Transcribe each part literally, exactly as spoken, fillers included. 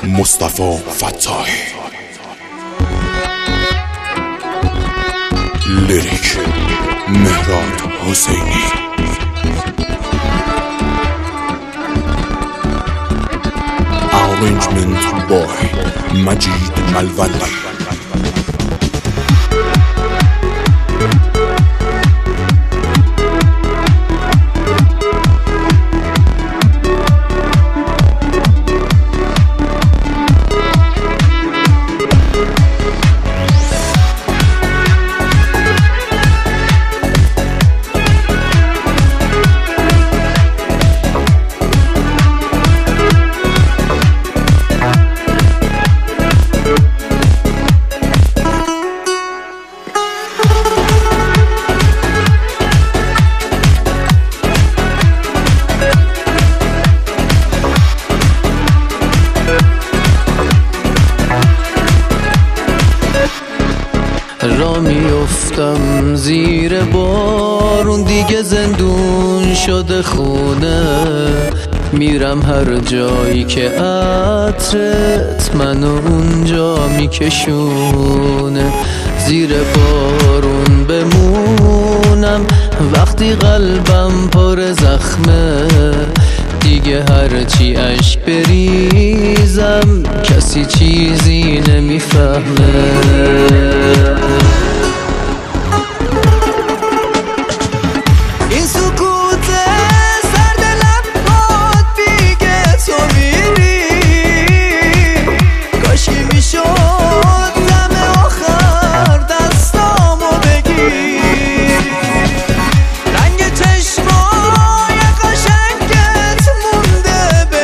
مصطفی فتاحی. لیریک مهراد حسینی. Arrangement by Majid Malvali. را میافتم زیر بارون، دیگه زندون شده خونه. میرم هر جایی که عطرت منو اونجا میکشونه. زیر بارون بمونم وقتی قلبم پر زخمه. دیگه هرچی اشک بریزم کسی چیزی نمیفهمه. این سکوت سرد لبات بیگه تو میری. کاشی میشد دم آخر دستامو بگیر. رنگ چشمای قشنگت مونده به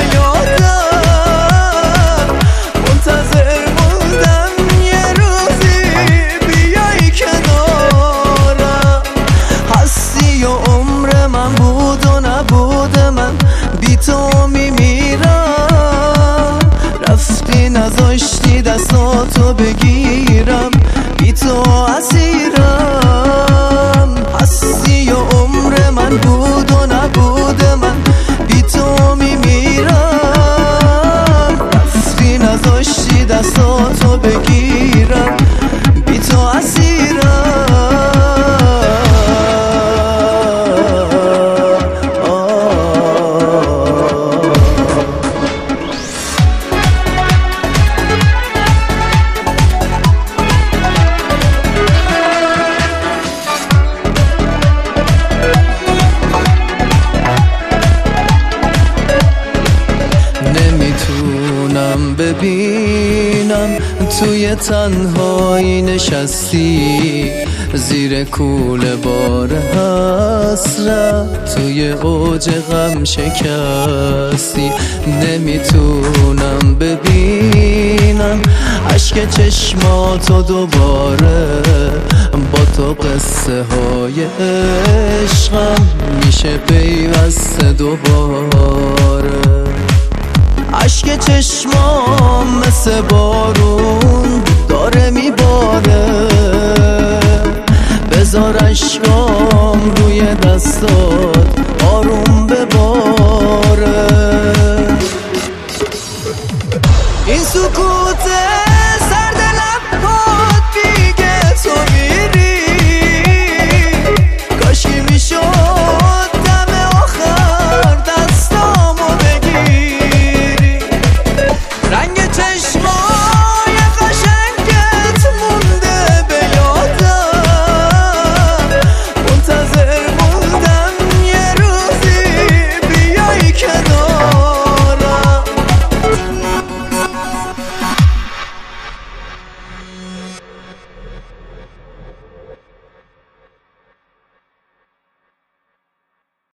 یادم. منتظر موندم یه روزی بیای کنارم. هستی و عمر من بود و نبود من بی تو میمیرم. رفتی نذاشتی دستاتو بگیرم بی تو اسیرم. هستی و عمر من بود و نبود من بی تو میمیرم. رفتی نذاشتی دستاتو بگیرم بی تو اسیرم. نمیتونم ببینم توی تنهایی نشستی. زیر کوله بار حسرت توی اوج غم شکستی. نمیتونم ببینم اشک چشماتو دوباره. با تو قصه های عشقم میشه پیوسته دوباره. اشک چشمام مثل بارون داره میباره. بذار اشکام روی دستات آروم بباره.